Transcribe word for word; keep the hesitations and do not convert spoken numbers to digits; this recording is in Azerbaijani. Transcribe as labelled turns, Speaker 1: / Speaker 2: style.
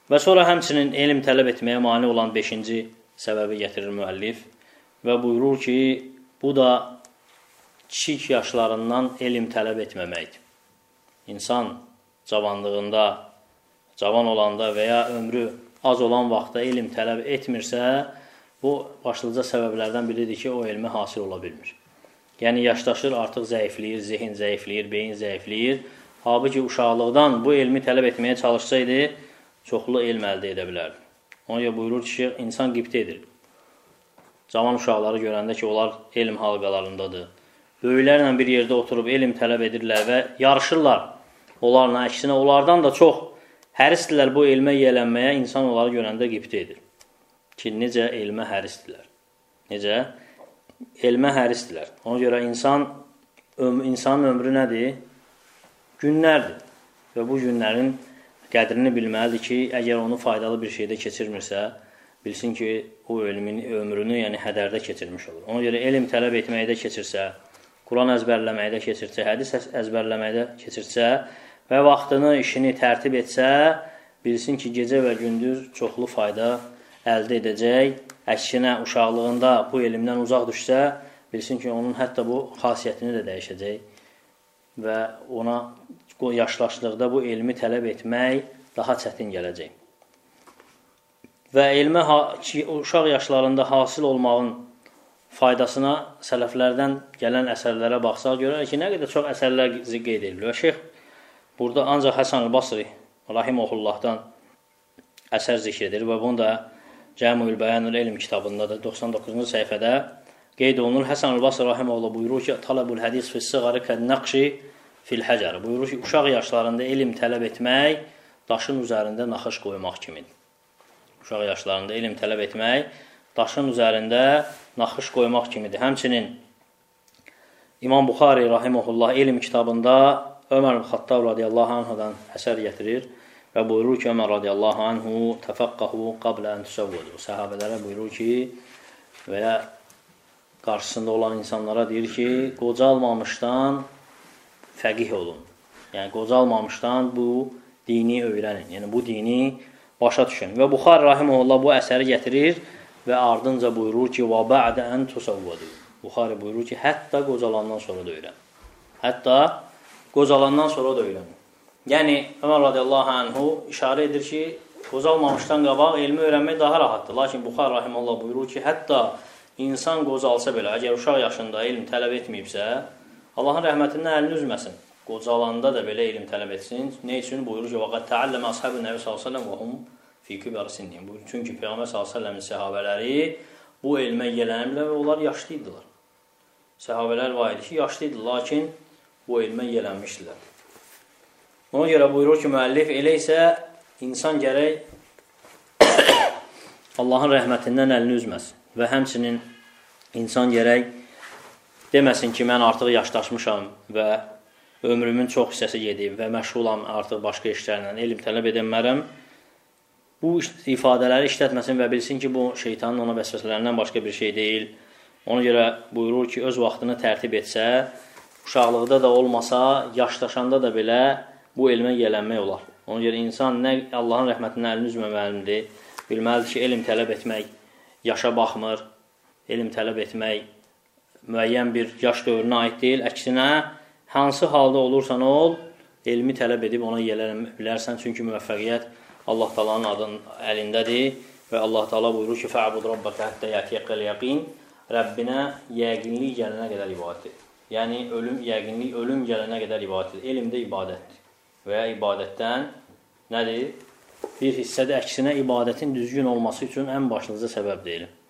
Speaker 1: Və sonra həmçinin elm tələb etməyə mane olan beşinci səbəbi gətirir müəllif və buyurur ki, bu da kiçik yaşlarından elm tələb etməməkdir. İnsan cavanlığında, cavan olanda və ya ömrü az olan vaxtda elm tələb etmirsə, bu başlıca səbəblərdən biridir ki, o elmi hasil ola bilmir. Yəni, yaşdaşır, artıq zəifləyir, zihin zəifləyir, beyin zəifləyir. Halbuki uşaqlıqdan bu elmi tələb etməyə çalışsaydı, çoxlu elm əldə edə bilərdi. Ona görə buyurur ki, insan qibtə edir. Cavan uşaqları görəndə ki, onlar elm halqalarındadır. Böyüklərlə bir yerdə oturub elm tələb edirlər və yarışırlar. Onlarla əksinə, onlardan da çox hərisdirlər bu elmə yiyələnməyə, insan onları görəndə qibtə edir. Ki, necə elmə hərisdirlər. Necə? Elmə hərisdirlər. Ona görə insan, öm, insanın ömrü nədir? Günlərdir. Və bu günlərin qədrini bilməlidir ki, əgər onu faydalı bir şeydə keçirmirsə, bilsin ki, o elmin ömrünü, yəni hədərdə keçirmiş olur. Ona görə elm tələb etməkdə keçirsə, Quran əzbərləməkdə keçirsə, hədis əzbərləməkdə keçirsə və vaxtını, işini tərtib etsə, bilsin ki, gecə və gündüz çoxlu fayda əldə edəcək. Əksinə, uşaqlığında bu elmdən uzaq düşsə, bilsin ki, onun hətta bu xasiyyətini də dəyişəcək və ona yaşlaşdıqda bu elmi tələb etmək daha çətin gələcək. Və elmə uşaq yaşlarında hasil olmağın faydasına sələflərdən gələn əsərlərə baxsaq, görərək ki, nə qədər çox əsərlər qeyd edilir. Və şeyx burada ancaq Həsən el-Basri rahiməhullahdan əsər zikr edir və bunu da Cəmül Bəyanul Elm kitabında da doxsan doqquzuncu səhifədə qeyd olunur. Həsən el-Basri rahiməhullah buyurur ki, Talabul hədis fis-siğari kəd-nəqşi fil-həcər. Buyurur ki, uşaq yaşlarında elm tələb etmək daşın üzərində naxış qoymaq kimidir. Uşaq yaşlarında elm tələb etmək daşın üzərində naxış qoymaq kimidir. Həmçinin İmam Buxari rahiməhullah elm kitabında Ömər Xattab radiyallahu anhudan əsər gətirir və buyurur ki, Ömər radiyallahu anhu təfəqqəhu qablə ən tüsəvvədu. Səhabələrə buyurur ki, və ya qarşısında olan insanlara deyir ki, qocalmamışdan fəqih olun. Yəni, qocalmamışdan bu dini öyrənin. Yəni, bu dini başa düşün. Və Buxari rahiməhullah bu əsəri gətirir və ardınca buyurur ki, və bə'də ən tüsəvvədu. Buxari buyurur ki, hətta qocalandan sonra da öyrən. Hətta qocalandan sonra da öyrən. Yəni, Ömər radiyallahu anhu işarə edir ki, qocalmamışdan qabaq elmi öyrənmək daha rahatdır. Lakin Buxari rahiməhullah buyurur ki, hətta insan qocalsa belə, əgər uşaq yaşında elm tələb etməyibsə, Allahın rəhmətindən əlini üzməsin. Qocalanda da belə elm tələb etsin. Ne üçün? Buyurur ki, وَقَدْ تَعَلَّمَ أَصْحَابُ النَّبِي صَلَّى اللّٰهُ عَلَيْهِ وَسَلَّمَ وَهُمْ فِي كِبَرِ سِنِّهِمْ. Çünki Peyğəmbər sallallahu əleyhi və səlləmin səhabələri bu elmə yiyələniblər və onlar yaşlı idilər. Səhabələr var idi ki, yaşlı idi, lakin bu elmə yiyələnmişdilər. Ona görə buyurur ki, müəllif, elə isə insan gərək Allahın rəhmətindən əlini üzməsin və həmçinin insan gərək deməsin ki, mən artıq yaşdaşmışam və ömrümün çox hissəsi gedib və məşğulam artıq başqa işlərlə, elm tələb edənmərəm. Bu ifadələri işlətməsin və bilsin ki, bu şeytanın ona vəsvəsələrindən başqa bir şey deyil. Ona görə buyurur ki, öz vaxtını tərtib etsə, uşaqlıqda da olmasa, yaşdaşanda da belə bu elmə yiyələnmək olar. Ona görə insan nə Allahın rəhmətindən əlini üzməməlidir, bilməlidir ki, elm tələb etmək yaşa baxmır, elm tələb etmək müəyyən bir yaş dövrünə aid deyil. Əksinə, hansı halda olursan ol, elmi tələb edib ona yiyələnə bilərsən. Çünki müvəffəqiyyət Allah Taala'nın adının əlindədir və Allah Taala buyurur ki, "Fa'bud rabbaka hatta yatiyakal yaqin." Rəbbinə yəqinlik gələnə qədər ibadət et. Yəni ölüm, yəqinlik ölüm gələnə qədər ibadət et. Elm də ibadətdir. Və ya ibadətdən nədir? Bir hissədə əksinə ibadətin düzgün olması üçün ən başlıca səbəb deyil.